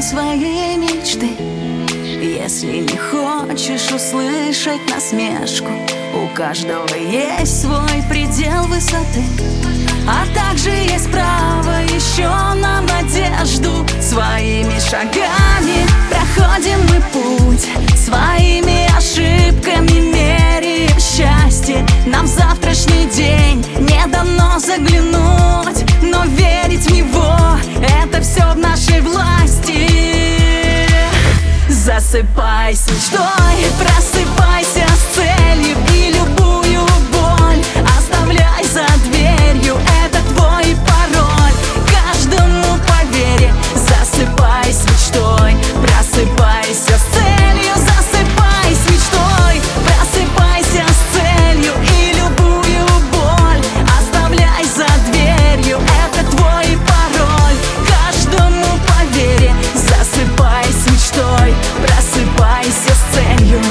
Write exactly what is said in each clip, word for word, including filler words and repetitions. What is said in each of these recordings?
свои мечты. Если не хочешь услышать насмешку, у каждого есть свой предел высоты. А также есть право еще на надежду. Своими шагами проходим мы путь, своими ошибками меряем счастье. Нам в завтрашний день не дано заглянуть, но верить в него — это все в нашей власти. Засыпай с мечтой, просыпайся с целью, и любую боль оставляй за дверью. Это твой пароль, каждому поверь. Засыпай с мечтой, просыпайся с целью. Засыпай с мечтой, просыпайся с целью, и любую боль оставляй за дверью. Это твой пароль, каждому поверь. Засыпай с мечтой, просыпайся с целью.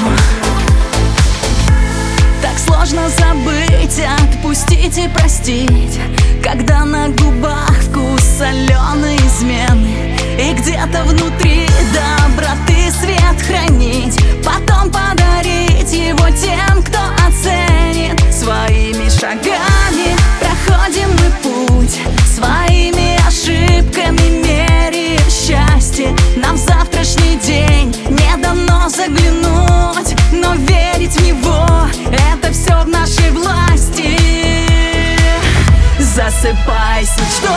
Так сложно забыть, отпустить и простить, когда на губах вкус соленой измены, и где-то внутри доброты свет хранить, потом подарить его тем, кто оценит. Своими шагами проходим мы путь, своими ошибками меряем счастье. Нам в завтрашний день не дано заглянуть, но верить в него — это все в нашей власти. Засыпай с мечтой.